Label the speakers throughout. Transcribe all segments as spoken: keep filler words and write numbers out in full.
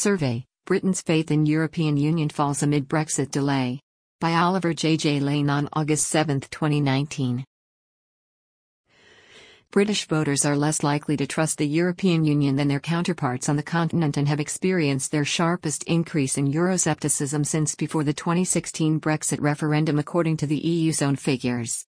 Speaker 1: Survey, Britain's faith in European Union falls amid Brexit delay. By Oliver J J Lane on August seventh, twenty nineteen. British voters are less likely to trust the European Union than their counterparts on the continent and have experienced their sharpest increase in Euroscepticism since before the twenty sixteen Brexit referendum, according to the E U's own figures.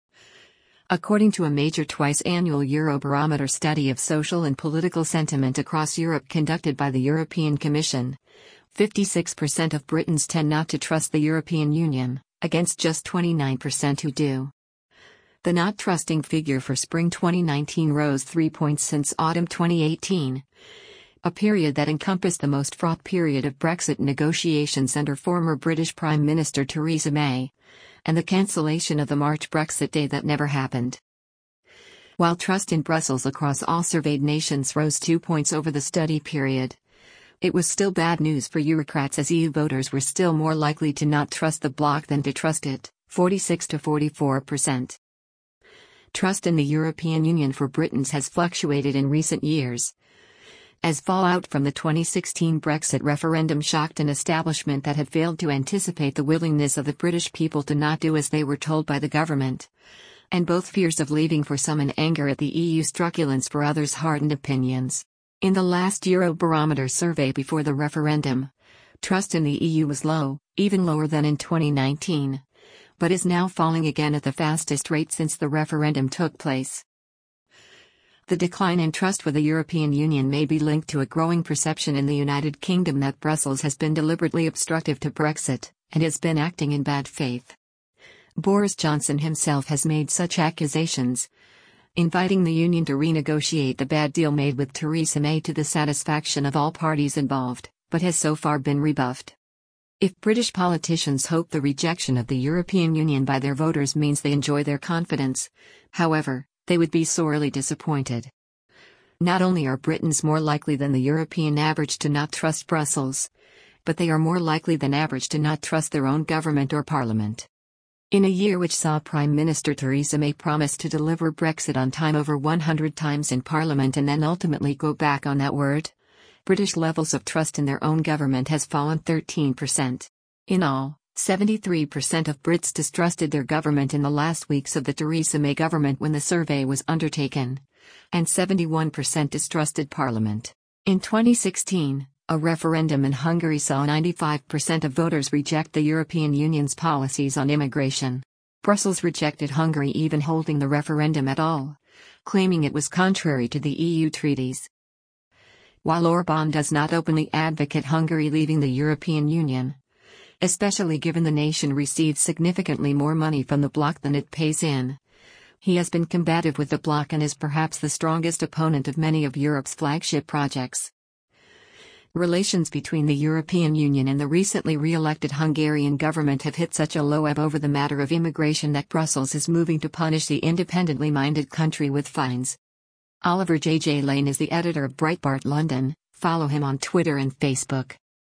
Speaker 1: According to a major twice-annual Eurobarometer study of social and political sentiment across Europe conducted by the European Commission, fifty-six percent of Britons tend not to trust the European Union, against just twenty-nine percent who do. The not trusting figure for spring twenty nineteen rose three points since autumn twenty eighteen, a period that encompassed the most fraught period of Brexit negotiations under former British Prime Minister Theresa May, and the cancellation of the March Brexit day that never happened. While trust in Brussels across all surveyed nations rose two points over the study period, it was still bad news for Eurocrats, as E U voters were still more likely to not trust the bloc than to trust it, forty-six to forty-four percent. Trust in the European Union for Britons has fluctuated in recent years, as fallout from the twenty sixteen Brexit referendum shocked an establishment that had failed to anticipate the willingness of the British people to not do as they were told by the government, and both fears of leaving for some and anger at the E U's truculence for others hardened opinions. In the last Eurobarometer survey before the referendum, trust in the E U was low, even lower than in twenty nineteen, but is now falling again at the fastest rate since the referendum took place. The decline in trust with the European Union may be linked to a growing perception in the United Kingdom that Brussels has been deliberately obstructive to Brexit, and has been acting in bad faith. Boris Johnson himself has made such accusations, inviting the Union to renegotiate the bad deal made with Theresa May to the satisfaction of all parties involved, but has so far been rebuffed. If British politicians hope the rejection of the European Union by their voters means they enjoy their confidence, however, they would be sorely disappointed. Not only are Britons more likely than the European average to not trust Brussels, but they are more likely than average to not trust their own government or parliament. In a year which saw Prime Minister Theresa May promise to deliver Brexit on time over one hundred times in Parliament and then ultimately go back on that word, British levels of trust in their own government has fallen thirteen percent. In all, seventy-three percent of Brits distrusted their government in the last weeks of the Theresa May government when the survey was undertaken, and seventy-one percent distrusted Parliament. In twenty sixteen, a referendum in Hungary saw ninety-five percent of voters reject the European Union's policies on immigration. Brussels rejected Hungary even holding the referendum at all, claiming it was contrary to the E U treaties. While Orbán does not openly advocate Hungary leaving the European Union, especially given the nation receives significantly more money from the bloc than it pays in, he has been combative with the bloc and is perhaps the strongest opponent of many of Europe's flagship projects. Relations between the European Union and the recently re-elected Hungarian government have hit such a low ebb over the matter of immigration that Brussels is moving to punish the independently minded country with fines. Oliver J J Lane is the editor of Breitbart London. Follow him on Twitter and Facebook.